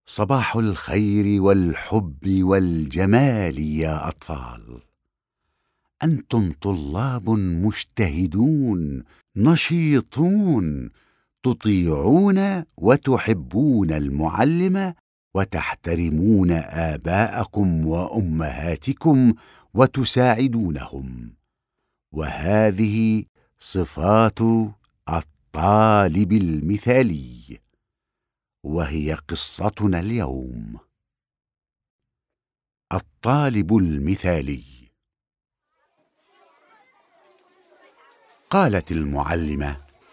صباح الخير والحب والجمال يا أطفال. أنتم طلاب مجتهدون نشيطون، تطيعون وتحبون المعلم، وتحترمون آباءكم وأمهاتكم وتساعدونهم. وهذه صفات الطالب المثالي، وهي قصتنا اليوم. الطالب المثالي. قالت المعلمة: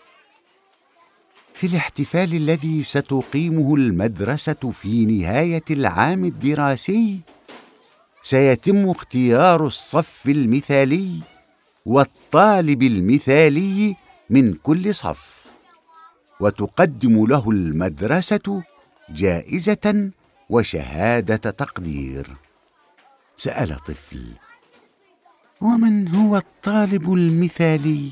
في الاحتفال الذي ستقيمه المدرسة في نهاية العام الدراسي، سيتم اختيار الصف المثالي والطالب المثالي من كل صف، وتقدم له المدرسة جائزة وشهادة تقدير. سأل طفل: ومن هو الطالب المثالي؟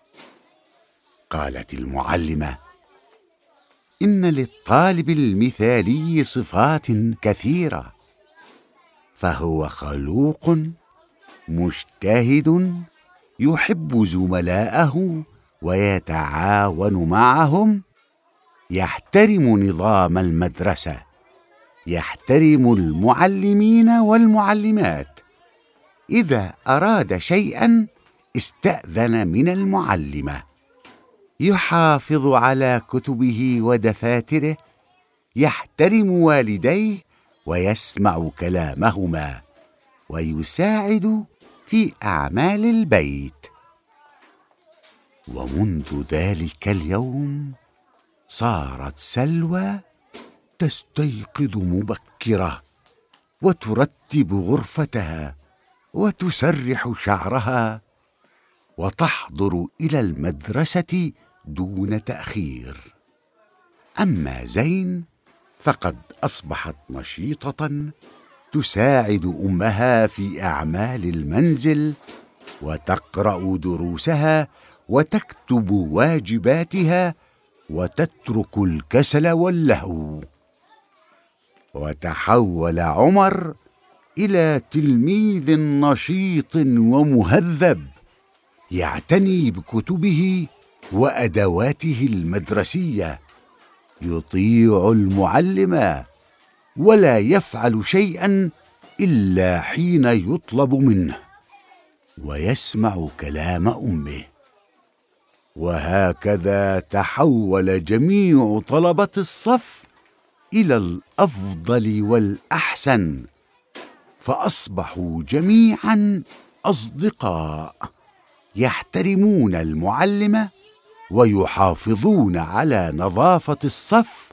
قالت المعلمة: إن للطالب المثالي صفات كثيرة، فهو خلوق، مجتهد، يحب زملائه ويتعاون معهم، يحترم نظام المدرسة، يحترم المعلمين والمعلمات، إذا أراد شيئا استأذن من المعلمة، يحافظ على كتبه ودفاتره، يحترم والديه ويسمع كلامهما، ويساعد في أعمال البيت. ومنذ ذلك اليوم صارت سلوى تستيقظ مبكرة، وترتب غرفتها، وتسرح شعرها، وتحضر إلى المدرسة دون تأخير. أما زين فقد أصبحت نشيطة، تساعد أمها في أعمال المنزل، وتقرأ دروسها، وتكتب واجباتها، وتترك الكسل واللهو. وتحول عمر إلى تلميذ نشيط ومهذب، يعتني بكتبه وأدواته المدرسية، يطيع المعلم، ولا يفعل شيئا إلا حين يطلب منه، ويسمع كلام أمه. وهكذا تحول جميع طلبة الصف إلى الأفضل والأحسن، فأصبحوا جميعا أصدقاء، يحترمون المعلم، ويحافظون على نظافة الصف،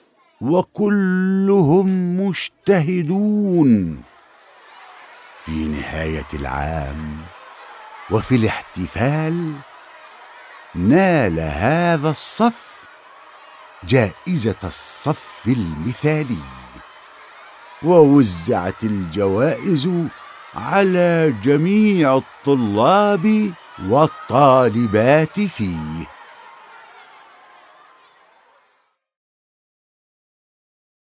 وكلهم مجتهدون. في نهاية العام وفي الاحتفال نال هذا الصف جائزة الصف المثالي، ووزعت الجوائز على جميع الطلاب والطالبات فيه.